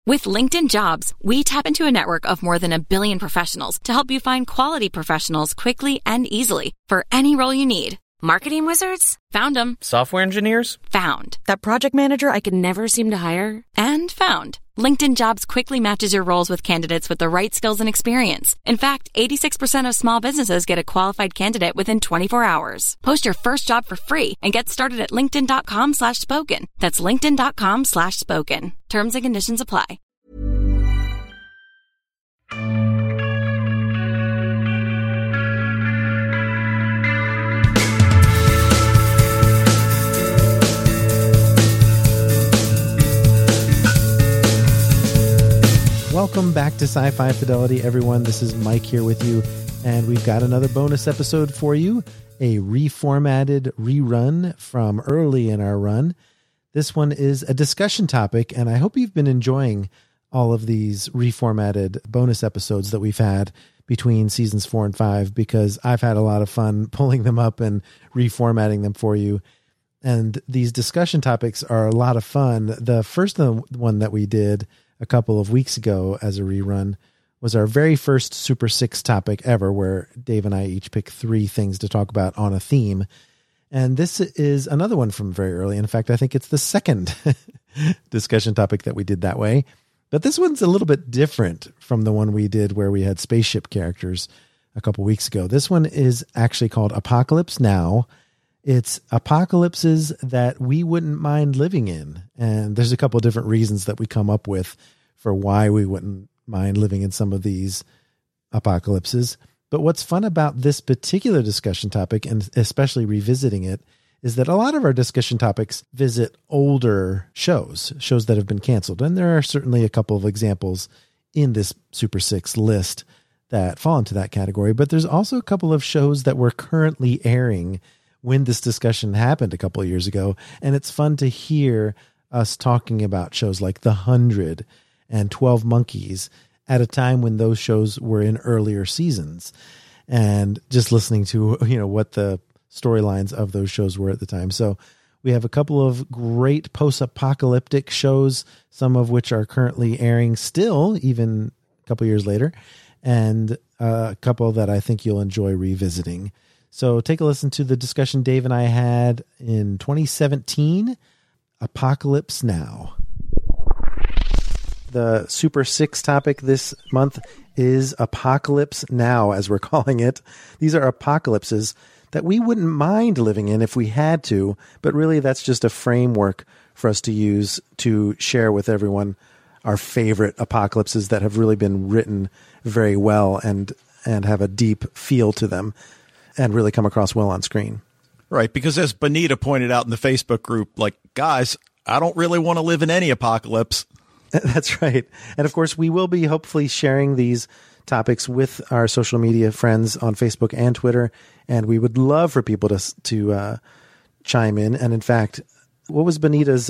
With LinkedIn Jobs, we tap into a network of more than 1 billion professionals to help you find quality professionals quickly and easily for any role you need. Marketing wizards? Found them. Software engineers? Found. That project manager I could never seem to hire? And found. LinkedIn Jobs quickly matches your roles with candidates with the right skills and experience. In fact, 86% of small businesses get a qualified candidate within 24 hours. Post your first job for free and get started at linkedin.com/spoken. That's linkedin.com/spoken. Terms and conditions apply. Welcome back to Sci-Fi Fidelity, everyone. This is Mike here with you, and we've got another bonus episode for you, a reformatted rerun from early in our run. This one is a discussion topic, and I hope you've been enjoying all of these reformatted bonus episodes that we've had between seasons 4 and 5, because I've had a lot of fun pulling them up and reformatting them for you. And these discussion topics are a lot of fun. The first one that we did a couple of weeks ago as a rerun was our very first Super 6 topic ever, where Dave and I each pick 3 things to talk about on a theme. And this is another one from very early. In fact, I think it's the second discussion topic that we did that way. But this one's a little bit different from the one we did where we had spaceship characters a couple weeks ago. This one is actually called Apocalypse Now. It's apocalypses that we wouldn't mind living in. And there's a couple of different reasons that we come up with for why we wouldn't mind living in some of these apocalypses. But what's fun about this particular discussion topic, and especially revisiting it, is that a lot of our discussion topics visit older shows that have been canceled. And there are certainly a couple of examples in this Super 6 list that fall into that category. But there's also a couple of shows that were currently airing when this discussion happened a couple of years ago. And it's fun to hear us talking about shows like The 100 and 12 Monkeys at a time when those shows were in earlier seasons, and just listening to, what the storylines of those shows were at the time. So we have a couple of great post-apocalyptic shows, some of which are currently airing still, even a couple years later, and a couple that I think you'll enjoy revisiting. So take a listen to the discussion Dave and I had in 2017, Apocalypse Now. The Super 6 topic this month is Apocalypse Now, as we're calling it. These are apocalypses that we wouldn't mind living in if we had to, but really that's just a framework for us to use to share with everyone our favorite apocalypses that have really been written very well and have a deep feel to them and really come across well on screen. Right, because as Benita pointed out in the Facebook group, guys, I don't really want to live in any apocalypse. That's right. And of course, we will be hopefully sharing these topics with our social media friends on Facebook and Twitter. And we would love for people to chime in. And in fact, what was Benita's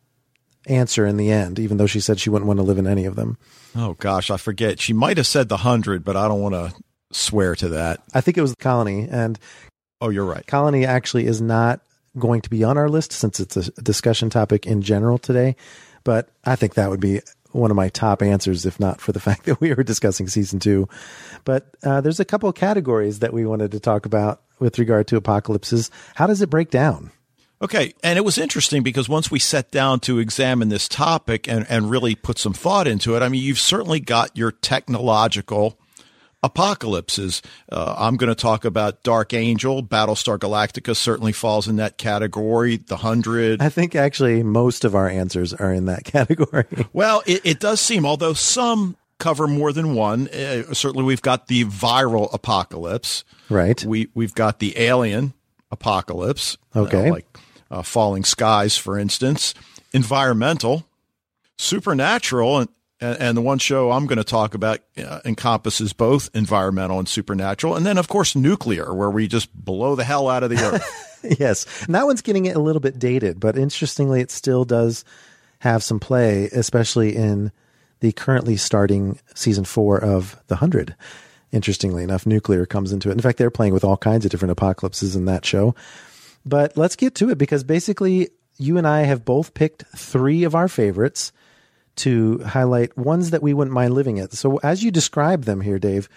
answer in the end, even though she said she wouldn't want to live in any of them? Oh, gosh, I forget. She might have said The 100, but I don't want to swear to that. I think it was Colony. And oh, you're right. Colony actually is not going to be on our list since it's a discussion topic in general today. But I think that would be one of my top answers, if not for the fact that we were discussing season 2. But there's a couple of categories that we wanted to talk about with regard to apocalypses. How does it break down? Okay. And it was interesting because once we sat down to examine this topic and really put some thought into it, I mean, you've certainly got your technological apocalypses. I'm going to talk about Dark Angel. Battlestar Galactica certainly falls in that category. The 100. I think actually most of our answers are in that category. Well, it does seem, although some cover more than one. Certainly we've got the viral apocalypse. Right. We've got the alien apocalypse. Okay. Like falling skies, for instance. Environmental. Supernatural. And the one show I'm going to talk about encompasses both environmental and supernatural. And then, of course, nuclear, where we just blow the hell out of the earth. Yes. And that one's getting a little bit dated, but interestingly, it still does have some play, especially in the currently starting season 4 of The 100. Interestingly enough, nuclear comes into it. In fact, they're playing with all kinds of different apocalypses in that show. But let's get to it, because basically you and I have both picked 3 of our favorites to highlight ones that we wouldn't mind living at. So as you describe them here, Dave,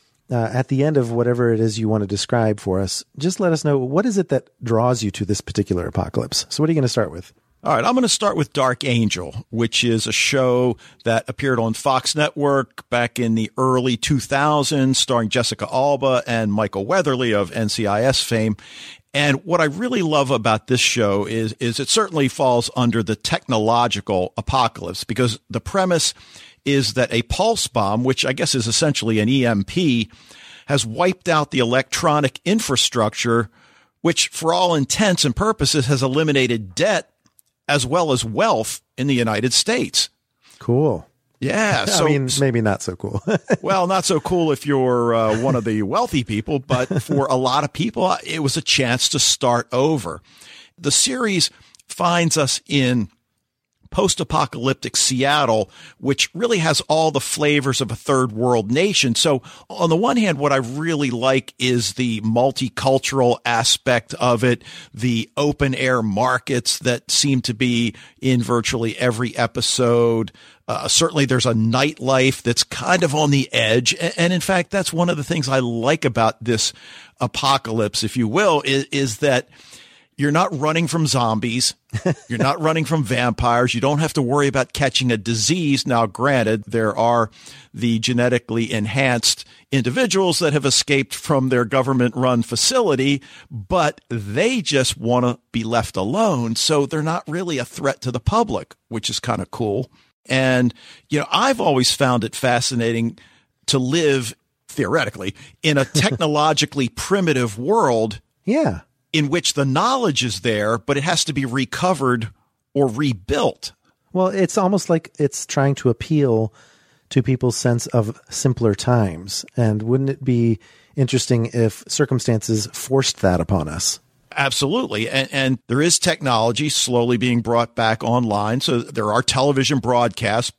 at the end of whatever it is you want to describe for us, just let us know, what is it that draws you to this particular apocalypse? So what are you going to start with? All right, I'm going to start with Dark Angel, which is a show that appeared on Fox Network back in the early 2000s, starring Jessica Alba and Michael Weatherly of NCIS fame. And what I really love about this show is it certainly falls under the technological apocalypse, because the premise is that a pulse bomb, which I guess is essentially an EMP, has wiped out the electronic infrastructure, which for all intents and purposes has eliminated debt as well as wealth in the United States. Cool. Yeah. So, I mean, maybe not so cool. Well, not so cool if you're one of the wealthy people, but for a lot of people, it was a chance to start over. The series finds us in post-apocalyptic Seattle, which really has all the flavors of a third world nation. So on the one hand, what I really like is the multicultural aspect of it, the open air markets that seem to be in virtually every episode. Certainly there's a nightlife that's kind of on the edge. And in fact, that's one of the things I like about this apocalypse, if you will, is that you're not running from zombies. You're not running from vampires. You don't have to worry about catching a disease. Now, granted, there are the genetically enhanced individuals that have escaped from their government-run facility, but they just want to be left alone. So they're not really a threat to the public, which is kind of cool. And, I've always found it fascinating to live, theoretically, in a technologically primitive world. Yeah. In which the knowledge is there, but it has to be recovered or rebuilt. Well, it's almost like it's trying to appeal to people's sense of simpler times. And wouldn't it be interesting if circumstances forced that upon us? Absolutely. And there is technology slowly being brought back online. So there are television broadcasts,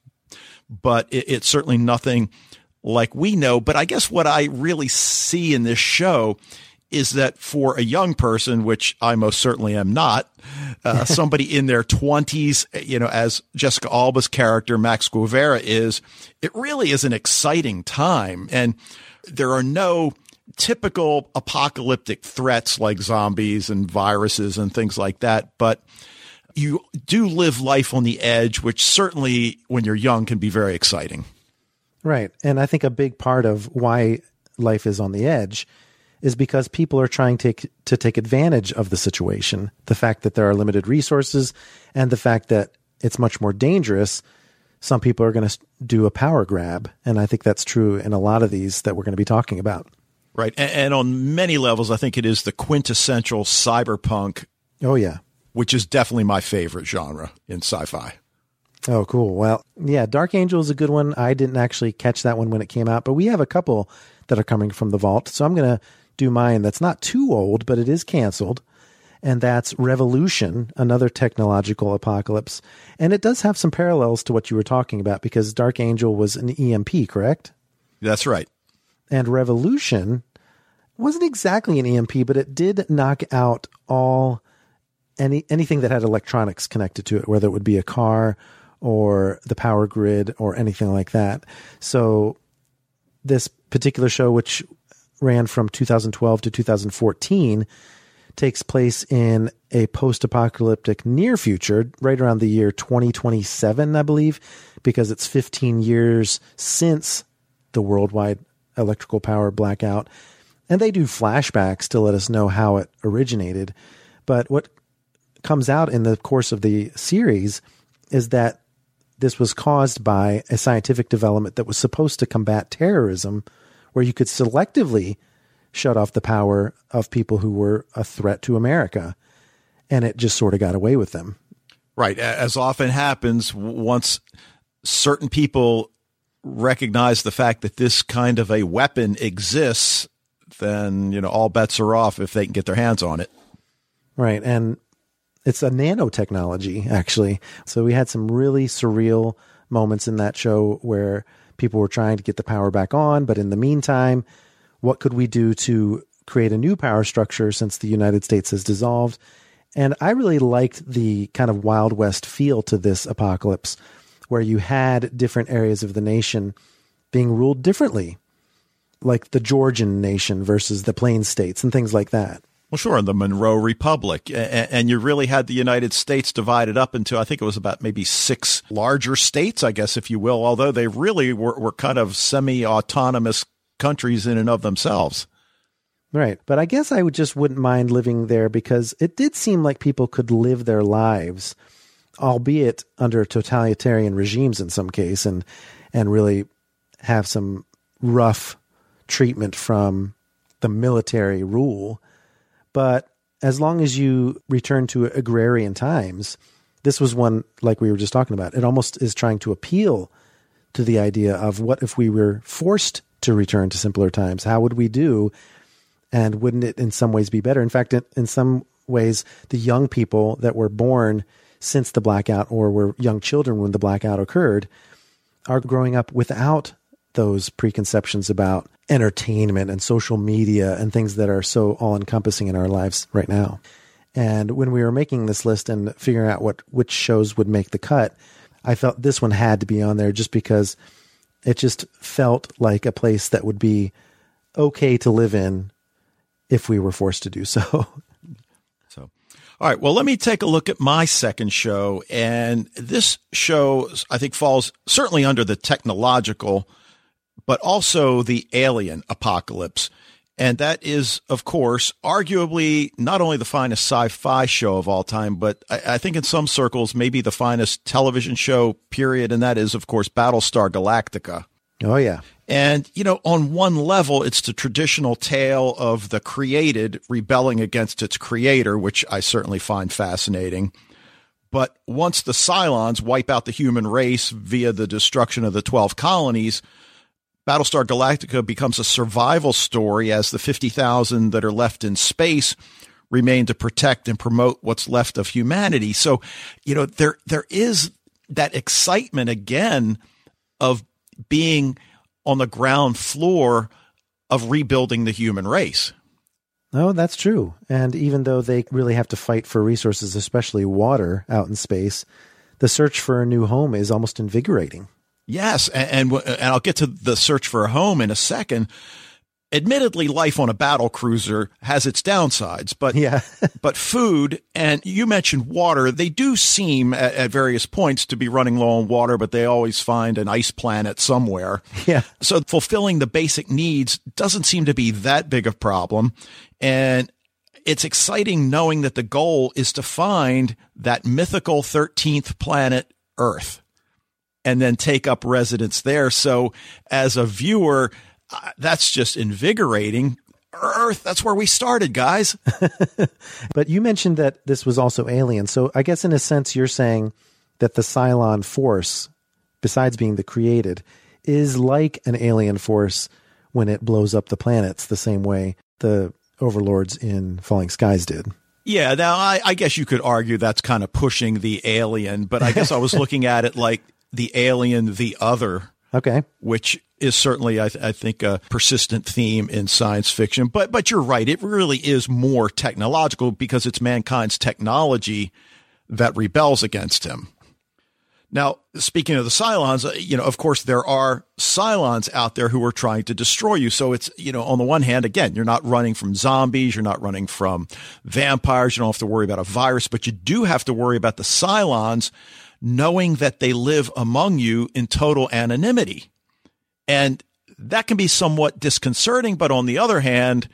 but it's certainly nothing like we know. But I guess what I really see in this show is that for a young person, which I most certainly am not, somebody in their 20s, as Jessica Alba's character, Max Guevara, it really is an exciting time. And there are no typical apocalyptic threats like zombies and viruses and things like that. But you do live life on the edge, which certainly when you're young can be very exciting. Right. And I think a big part of why life is on the edge is because people are trying to take advantage of the situation. The fact that there are limited resources and the fact that it's much more dangerous. Some people are going to do a power grab. And I think that's true in a lot of these that we're going to be talking about. Right. And on many levels, I think it is the quintessential cyberpunk. Oh, yeah. Which is definitely my favorite genre in sci-fi. Oh, cool. Well, yeah, Dark Angel is a good one. I didn't actually catch that one when it came out, but we have a couple that are coming from the vault. So I'm going to do mine that's not too old, but it is canceled. And that's Revolution, another technological apocalypse. And it does have some parallels to what you were talking about because Dark Angel was an EMP, correct? That's right. And Revolution wasn't exactly an EMP, but it did knock out anything that had electronics connected to it, whether it would be a car or the power grid or anything like that. So this particular show, which ran from 2012 to 2014, takes place in a post-apocalyptic near future, right around the year 2027, I believe, because it's 15 years since the worldwide electrical power blackout. And they do flashbacks to let us know how it originated. But what comes out in the course of the series is that this was caused by a scientific development that was supposed to combat terrorism, where you could selectively shut off the power of people who were a threat to America. And it just sort of got away with them. Right. As often happens, once certain people recognize the fact that this kind of a weapon exists, then, all bets are off if they can get their hands on it. Right. And it's a nanotechnology, actually. So we had some really surreal moments in that show where people were trying to get the power back on. But in the meantime, what could we do to create a new power structure since the United States has dissolved? And I really liked the kind of Wild West feel to this apocalypse. where you had different areas of the nation being ruled differently, like the Georgian nation versus the Plains states and things like that. Well, sure, in the Monroe Republic. And you really had the United States divided up into, I think it was about maybe 6 larger states, I guess, if you will, although they really were kind of semi-autonomous countries in and of themselves. Right. But I guess I wouldn't mind living there because it did seem like people could live their lives, albeit under totalitarian regimes in some case, and really have some rough treatment from the military rule. But as long as you return to agrarian times, this was one, like we were just talking about, it almost is trying to appeal to the idea of what if we were forced to return to simpler times? How would we do? And wouldn't it in some ways be better? In fact, in some ways, the young people that were born since the blackout or were young children when the blackout occurred are growing up without those preconceptions about entertainment and social media and things that are so all-encompassing in our lives right now. And when we were making this list and figuring out which shows would make the cut, I felt this one had to be on there just because it just felt like a place that would be okay to live in if we were forced to do so. All right, well, let me take a look at my second show. And this show, I think, falls certainly under the technological, but also the alien apocalypse. And that is, of course, arguably not only the finest sci-fi show of all time, but I think in some circles, maybe the finest television show, period. And that is, of course, Battlestar Galactica. Oh, yeah. And, on one level, it's the traditional tale of the created rebelling against its creator, which I certainly find fascinating. But once the Cylons wipe out the human race via the destruction of the 12 colonies, Battlestar Galactica becomes a survival story as the 50,000 that are left in space remain to protect and promote what's left of humanity. So, there is that excitement again of being on the ground floor of rebuilding the human race. Oh, that's true. And even though they really have to fight for resources, especially water out in space, the search for a new home is almost invigorating. Yes. And I'll get to the search for a home in a second. Admittedly, life on a battle cruiser has its downsides, but yeah. But food, and you mentioned water, they do seem at various points to be running low on water, but they always find an ice planet somewhere. Yeah. So fulfilling the basic needs doesn't seem to be that big a problem. And it's exciting knowing that the goal is to find that mythical 13th planet, Earth, and then take up residence there. So as a viewer, that's just invigorating. Earth, that's where we started, guys. But you mentioned that this was also alien. So I guess in a sense, you're saying that the Cylon force, besides being the created, is like an alien force when it blows up the planets the same way the overlords in Falling Skies did. Yeah, now I guess you could argue that's kind of pushing the alien, but I guess I was looking at it like the alien, the other. Okay. Which is certainly, I think, a persistent theme in science fiction. But you're right. It really is more technological because it's mankind's technology that rebels against him. Now, speaking of the Cylons, of course, there are Cylons out there who are trying to destroy you. So it's, on the one hand, again, you're not running from zombies. You're not running from vampires. You don't have to worry about a virus, but you do have to worry about the Cylons knowing that they live among you in total anonymity. And that can be somewhat disconcerting, but on the other hand,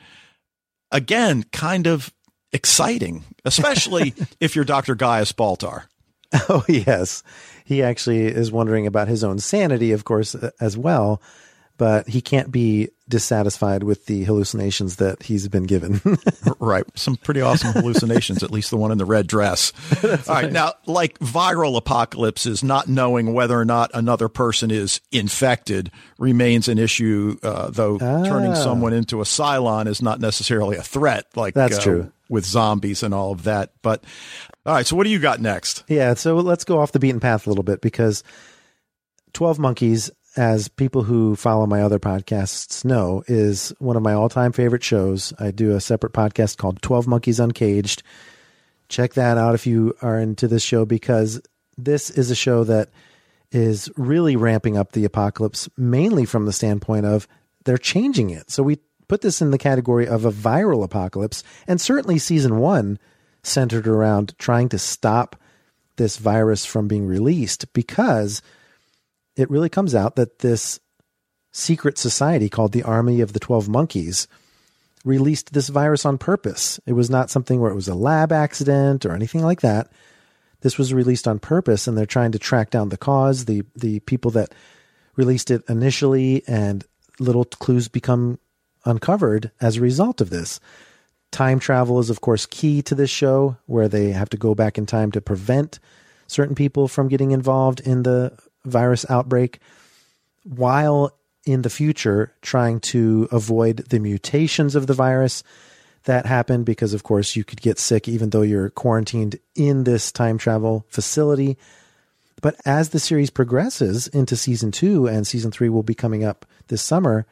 again, kind of exciting, especially if you're Dr. Gaius Baltar. Oh, yes. He actually is wondering about his own sanity, of course, as well, but he can't be dissatisfied with the hallucinations that he's been given. Right. Some pretty awesome hallucinations, at least the one in the red dress. All right. Now, like viral apocalypses, not knowing whether or not another person is infected remains an issue, though turning someone into a Cylon is not necessarily a threat, like that's true. With zombies and all of that. But all right. So what do you got next? Yeah. So let's go off the beaten path a little bit because 12 Monkeys, as people who follow my other podcasts know, is one of my all-time favorite shows. I do a separate podcast called 12 Monkeys Uncaged. Check that out if you are into this show, because this is a show that is really ramping up the apocalypse, mainly from the standpoint of they're changing it. So we put this in the category of a viral apocalypse, and certainly season 1 centered around trying to stop this virus from being released, because it really comes out that this secret society called the Army of the 12 Monkeys released this virus on purpose. It was not something where it was a lab accident or anything like that. This was released on purpose, and they're trying to track down the cause, the people that released it initially, and little clues become uncovered as a result of this. Time travel is, of course, key to this show, where they have to go back in time to prevent certain people from getting involved in the virus outbreak, while in the future trying to avoid the mutations of the virus that happened, because, of course, you could get sick even though you're quarantined in this time travel facility. But as the series progresses into season 2, and season 3 will be coming up this summer,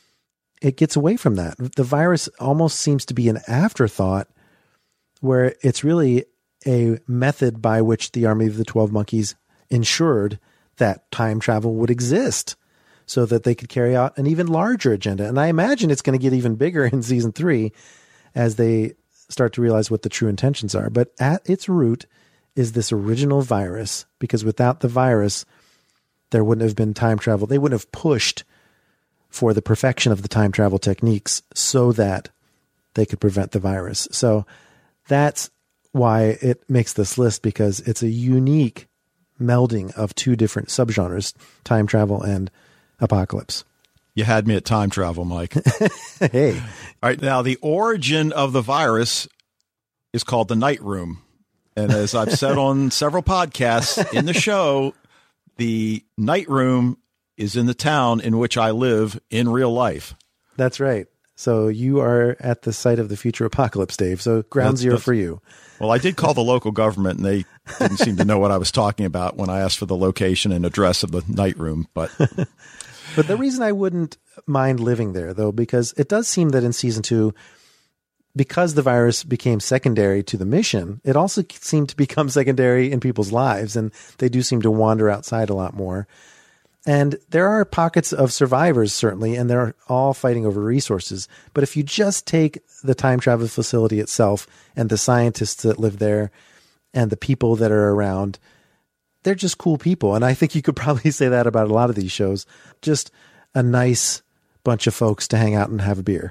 it gets away from that. The virus almost seems to be an afterthought, where it's really a method by which the Army of the 12 Monkeys ensured that time travel would exist, so that they could carry out an even larger agenda. And I imagine it's going to get even bigger in season 3 as they start to realize what the true intentions are. But at its root is this original virus, because without the virus, there wouldn't have been time travel. They wouldn't have pushed for the perfection of the time travel techniques so that they could prevent the virus. So that's why it makes this list, because it's a unique melding of 2 different subgenres, time travel and apocalypse. You had me at time travel, Mike. Hey. All right. Now, the origin of the virus is called the Night Room. And as I've said on several podcasts in the show, the Night Room is in the town in which I live in real life. That's right. So you are at the site of the future apocalypse, Dave. So ground zero for you. Well, I did call the local government, and they didn't seem to know what I was talking about when I asked for the location and address of the Night Room. But the reason I wouldn't mind living there, though, because it does seem that in season 2, because the virus became secondary to the mission, it also seemed to become secondary in people's lives, and they do seem to wander outside a lot more. And there are pockets of survivors, certainly, and they're all fighting over resources. But if you just take the time travel facility itself and the scientists that live there and the people that are around, they're just cool people. And I think you could probably say that about a lot of these shows. Just a nice bunch of folks to hang out and have a beer.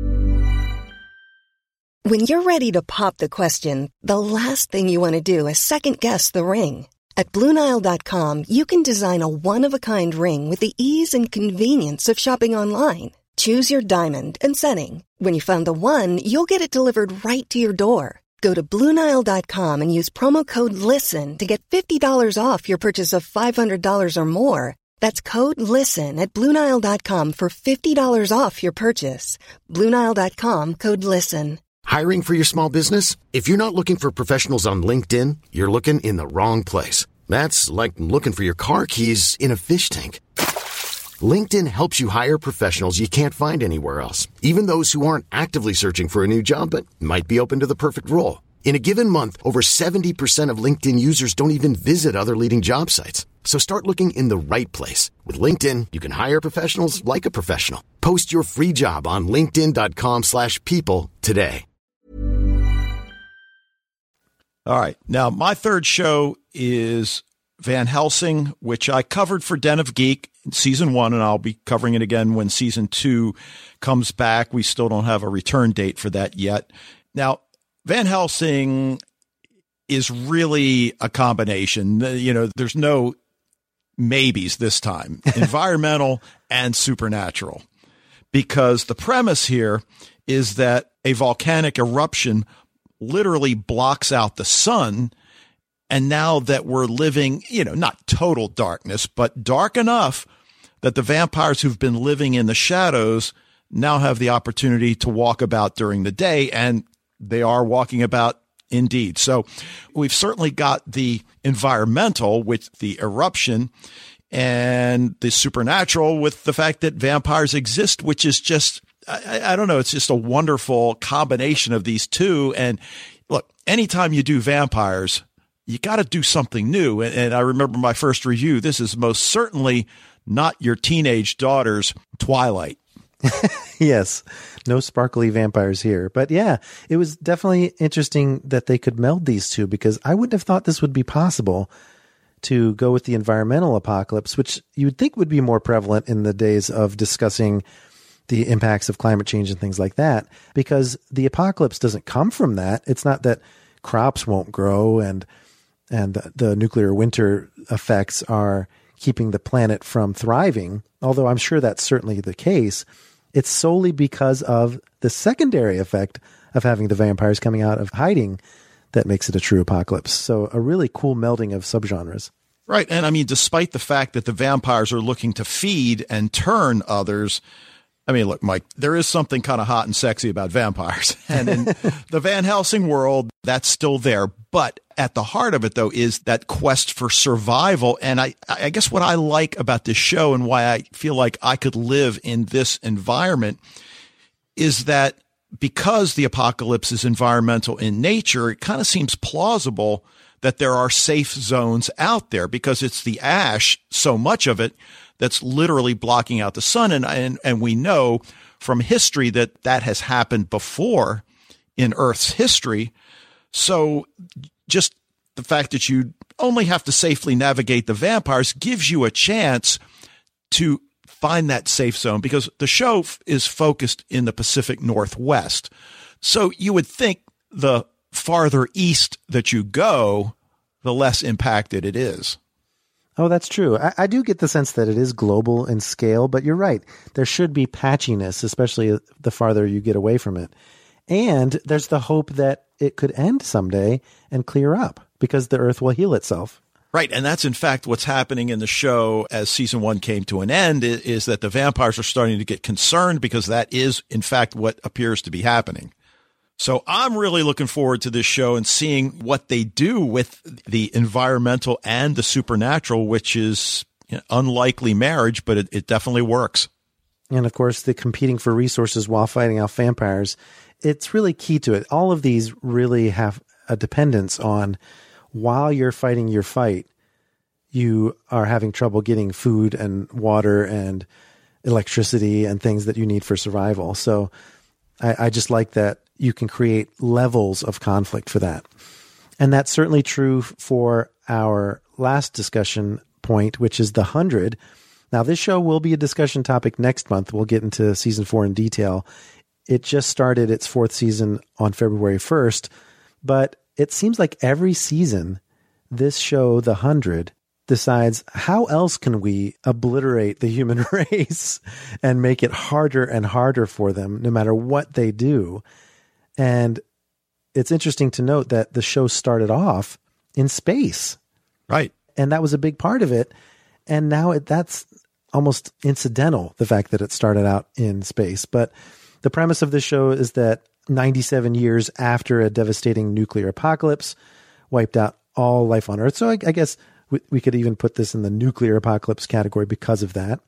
When you're ready to pop the question, the last thing you want to do is second-guess the ring. At BlueNile.com, you can design a one-of-a-kind ring with the ease and convenience of shopping online. Choose your diamond and setting. When you find the one, you'll get it delivered right to your door. Go to BlueNile.com and use promo code LISTEN to get $50 off your purchase of $500 or more. That's code LISTEN at BlueNile.com for $50 off your purchase. BlueNile.com, code LISTEN. Hiring for your small business? If you're not looking for professionals on LinkedIn, you're looking in the wrong place. That's like looking for your car keys in a fish tank. LinkedIn helps you hire professionals you can't find anywhere else, even those who aren't actively searching for a new job but might be open to the perfect role. In a given month, over 70% of LinkedIn users don't even visit other leading job sites. So start looking in the right place. With LinkedIn, you can hire professionals like a professional. Post your free job on linkedin.com/people today. All right. Now, my third show is Van Helsing, which I covered for Den of Geek in season 1, and I'll be covering it again when season 2 comes back. We still don't have a return date for that yet. Now, Van Helsing is really a combination. You know, there's no maybes this time, environmental and supernatural, because the premise here is that a volcanic eruption literally blocks out the sun. And now that we're living, you know, not total darkness, but dark enough that the vampires who've been living in the shadows now have the opportunity to walk about during the day. And they are walking about indeed. So we've certainly got the environmental with the eruption and the supernatural with the fact that vampires exist, which is just, I don't know, it's just a wonderful combination of these two. And look, anytime you do vampires, you got to do something new. And I remember my first review. This is most certainly not your teenage daughter's Twilight. Yes, no sparkly vampires here. But yeah, it was definitely interesting that they could meld these two, because I wouldn't have thought this would be possible to go with the environmental apocalypse, which you would think would be more prevalent in the days of discussing the impacts of climate change and things like that, because the apocalypse doesn't come from that. It's not that crops won't grow and the nuclear winter effects are keeping the planet from thriving, although I'm sure that's certainly the case. It's solely because of the secondary effect of having the vampires coming out of hiding that makes it a true apocalypse. So a really cool melding of subgenres. Right. And I mean, despite the fact that the vampires are looking to feed and turn others, I mean, look, Mike, there is something kind of hot and sexy about vampires. And in the Van Helsing world, that's still there. But at the heart of it, though, is that quest for survival. And I guess what I like about this show and why I feel like I could live in this environment is that because the apocalypse is environmental in nature, it kind of seems plausible that there are safe zones out there, because it's the ash, so much of it, that's literally blocking out the sun. And we know from history that that has happened before in Earth's history. So just the fact that you only have to safely navigate the vampires gives you a chance to find that safe zone, because the show is focused in the Pacific Northwest. So you would think the farther east that you go, the less impacted it is. Oh, that's true. I do get the sense that it is global in scale, but you're right. There should be patchiness, especially the farther you get away from it. And there's the hope that it could end someday and clear up, because the Earth will heal itself. Right. And that's, in fact, what's happening in the show as season 1 came to an end, is that the vampires are starting to get concerned, because that is, in fact, what appears to be happening. So I'm really looking forward to this show and seeing what they do with the environmental and the supernatural, which is unlikely marriage, but it definitely works. And of course, the competing for resources while fighting off vampires, it's really key to it. All of these really have a dependence on, while you're fighting your fight, you are having trouble getting food and water and electricity and things that you need for survival. So I just like that you can create levels of conflict for that. And that's certainly true for our last discussion point, which is the 100. Now, this show will be a discussion topic next month. We'll get into season 4 in detail. It just started its 4th season on February 1st, but it seems like every season, this show, The 100, decides how else can we obliterate the human race and make it harder and harder for them, no matter what they do. And it's interesting to note that the show started off in space. Right. And that was a big part of it. And now that's almost incidental, the fact that it started out in space. But the premise of this show is that 97 years after a devastating nuclear apocalypse wiped out all life on Earth. So I guess we could even put this in the nuclear apocalypse category because of that.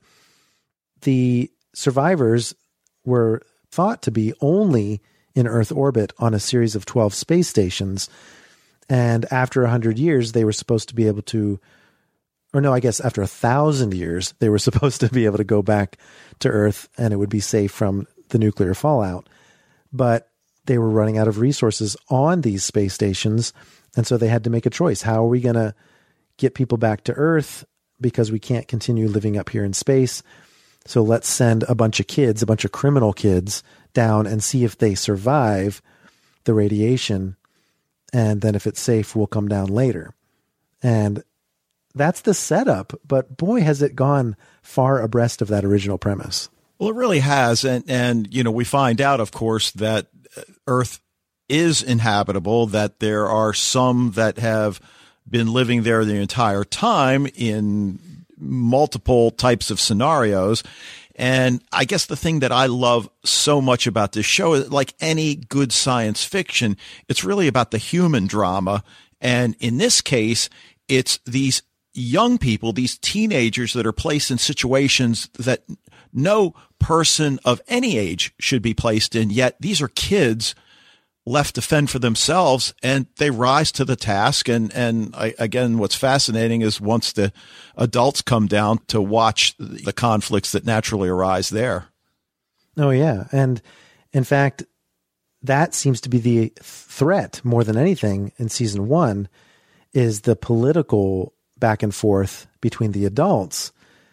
The survivors were thought to be only in Earth orbit on a series of 12 space stations. And after 100 years, they were supposed to be able to, or no, I guess after 1,000 years, they were supposed to be able to go back to Earth and it would be safe from the nuclear fallout. But they were running out of resources on these space stations. And so they had to make a choice. How are we going to get people back to Earth, because we can't continue living up here in space? So let's send a bunch of kids, a bunch of criminal kids down and see if they survive the radiation. And then if it's safe, we'll come down later. And that's the setup. But boy, has it gone far abreast of that original premise. Well, it really has. And we find out, of course, that Earth is inhabitable, that there are some that have been living there the entire time in multiple types of scenarios. And I guess the thing that I love so much about this show is, like any good science fiction, it's really about the human drama. And in this case, it's these young people, these teenagers that are placed in situations that no person of any age should be placed in. Yet these are kids left to fend for themselves, and they rise to the task. Again, what's fascinating is once the adults come down to watch the conflicts that naturally arise there. Oh, yeah. And in fact, that seems to be the threat more than anything in season 1 is the political back and forth between the adults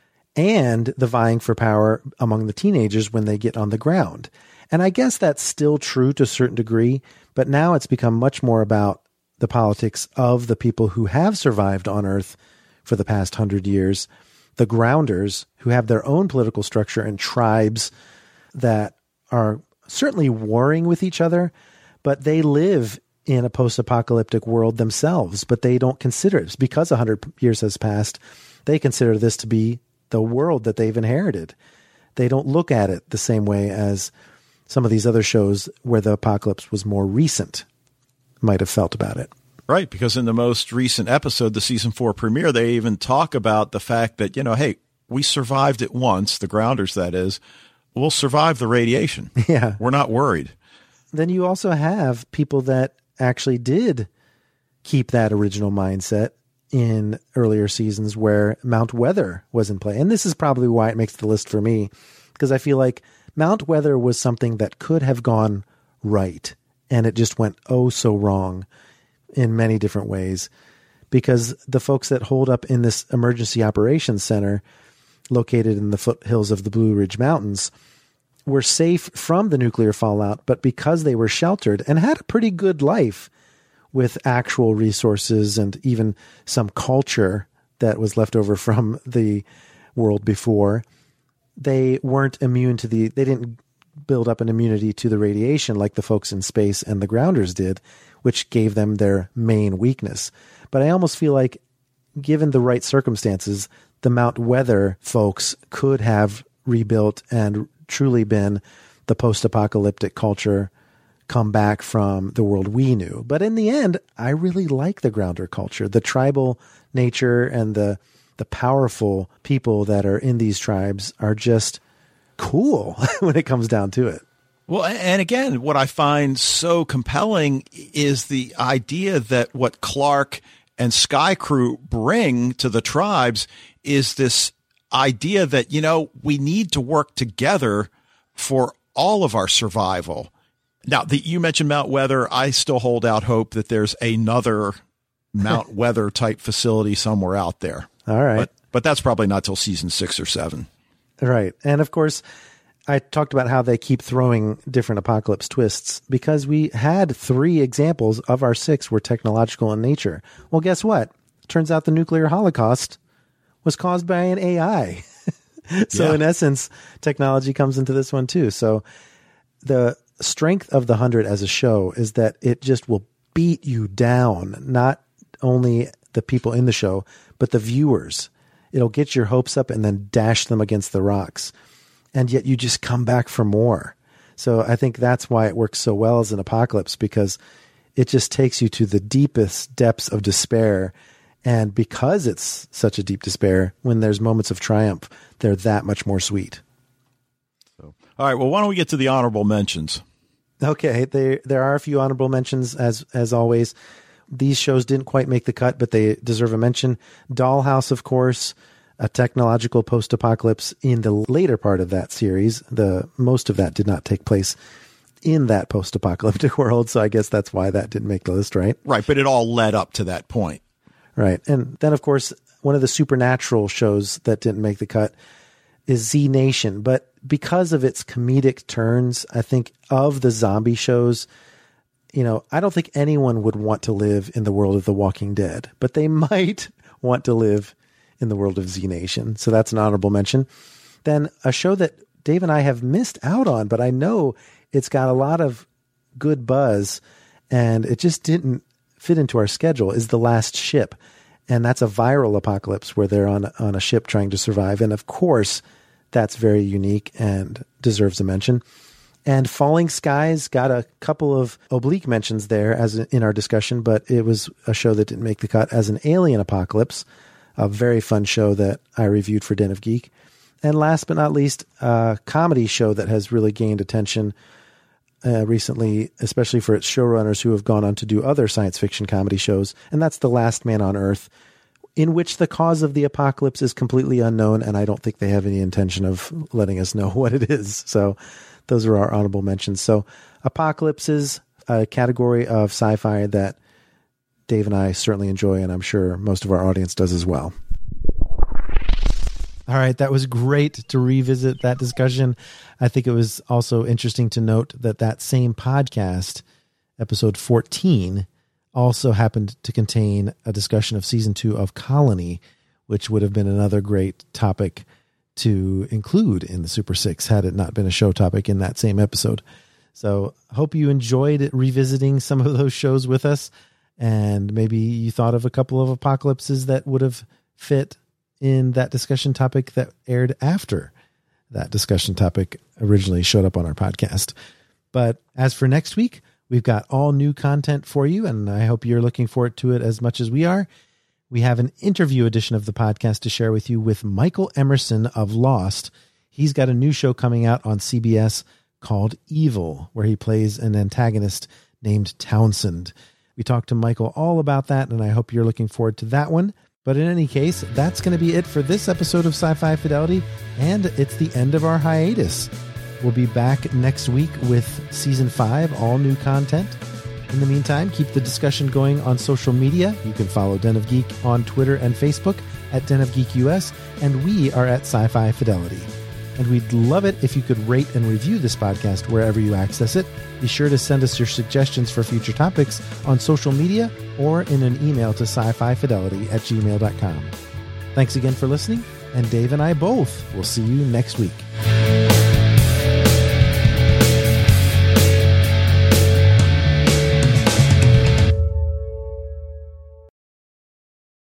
and the vying for power among the teenagers when they get on the ground. And I guess that's still true to a certain degree, but now it's become much more about the politics of the people who have survived on Earth for the past 100 years, the grounders who have their own political structure and tribes that are certainly warring with each other, but they live in a post-apocalyptic world themselves, but they don't consider it. Because 100 years has passed, they consider this to be the world that they've inherited. They don't look at it the same way as some of these other shows where the apocalypse was more recent might have felt about it. Right, because in the most recent episode, the season 4 premiere, they even talk about the fact that, hey, we survived it once, the grounders that is, we'll survive the radiation. Yeah. We're not worried. Then you also have people that actually did keep that original mindset in earlier seasons where Mount Weather was in play. And this is probably why it makes the list for me, because I feel like Mount Weather was something that could have gone right, and it just went so wrong in many different ways, because the folks that hold up in this emergency operations center located in the foothills of the Blue Ridge Mountains were safe from the nuclear fallout, but because they were sheltered and had a pretty good life with actual resources and even some culture that was left over from the world before, they weren't immune to they didn't build up an immunity to the radiation like the folks in space and the grounders did, which gave them their main weakness. But I almost feel like, given the right circumstances, the Mount Weather folks could have rebuilt and truly been the post-apocalyptic culture come back from the world we knew. But in the end, I really like the grounder culture, the tribal nature, and the powerful people that are in these tribes are just cool when it comes down to it. Well, and again, what I find so compelling is the idea that what Clark and Sky Crew bring to the tribes is this idea that, we need to work together for all of our survival. Now, you mentioned Mount Weather. I still hold out hope that there's another Mount Weather type facility somewhere out there. All right. But that's probably not till season 6 or 7. Right. And of course, I talked about how they keep throwing different apocalypse twists because we had 3 examples of our 6 were technological in nature. Well, guess what? Turns out the nuclear holocaust was caused by an AI. So in essence, technology comes into this one too. So the strength of The 100 as a show is that it just will beat you down, not only the people in the show, but the viewers. It'll get your hopes up and then dash them against the rocks. And yet you just come back for more. So I think that's why it works so well as an apocalypse, because it just takes you to the deepest depths of despair. And because it's such a deep despair, when there's moments of triumph, they're that much more sweet. So, all right. Well, why don't we get to the honorable mentions? Okay. There are a few honorable mentions, as always. These shows didn't quite make the cut, but they deserve a mention. Dollhouse, of course, a technological post-apocalypse in the later part of that series. Most of that did not take place in that post-apocalyptic world, so I guess that's why that didn't make the list, right? Right, but it all led up to that point. Right. And then, of course, one of the supernatural shows that didn't make the cut is Z Nation. But because of its comedic turns, I think of the zombie shows, I don't think anyone would want to live in the world of The Walking Dead, but they might want to live in the world of Z Nation. So that's an honorable mention. Then a show that Dave and I have missed out on, but I know it's got a lot of good buzz and it just didn't fit into our schedule, is The Last Ship. And that's a viral apocalypse where they're on a ship trying to survive. And of course, that's very unique and deserves a mention. And Falling Skies got a couple of oblique mentions there as in our discussion, but it was a show that didn't make the cut as an alien apocalypse, a very fun show that I reviewed for Den of Geek. And last but not least, a comedy show that has really gained attention recently, especially for its showrunners who have gone on to do other science fiction comedy shows, and that's The Last Man on Earth, in which the cause of the apocalypse is completely unknown, and I don't think they have any intention of letting us know what it is. So those are our honorable mentions. So Apocalypse is a category of sci-fi that Dave and I certainly enjoy, and I'm sure most of our audience does as well. All right, that was great to revisit that discussion. I think it was also interesting to note that same podcast, episode 14, also happened to contain a discussion of season 2 of Colony, which would have been another great topic to include in the Super 6 had it not been a show topic in that same episode. So I hope you enjoyed revisiting some of those shows with us, and maybe you thought of a couple of apocalypses that would have fit in that discussion topic that aired after that discussion topic originally showed up on our podcast. But as for next week, we've got all new content for you, and I hope you're looking forward to it as much as we are. We have an interview edition of the podcast to share with you with Michael Emerson of Lost. He's got a new show coming out on CBS called Evil, where he plays an antagonist named Townsend. We talked to Michael all about that, and I hope you're looking forward to that one. But in any case, that's going to be it for this episode of Sci-Fi Fidelity, and it's the end of our hiatus. We'll be back next week with Season 5, all new content. In the meantime, keep the discussion going on social media. You can follow Den of Geek on Twitter and Facebook at Den of Geek US, and we are at Sci-Fi Fidelity. And we'd love it if you could rate and review this podcast wherever you access it. Be sure to send us your suggestions for future topics on social media or in an email to sci-fifidelity@gmail.com. Thanks again for listening, and Dave and I both will see you next week.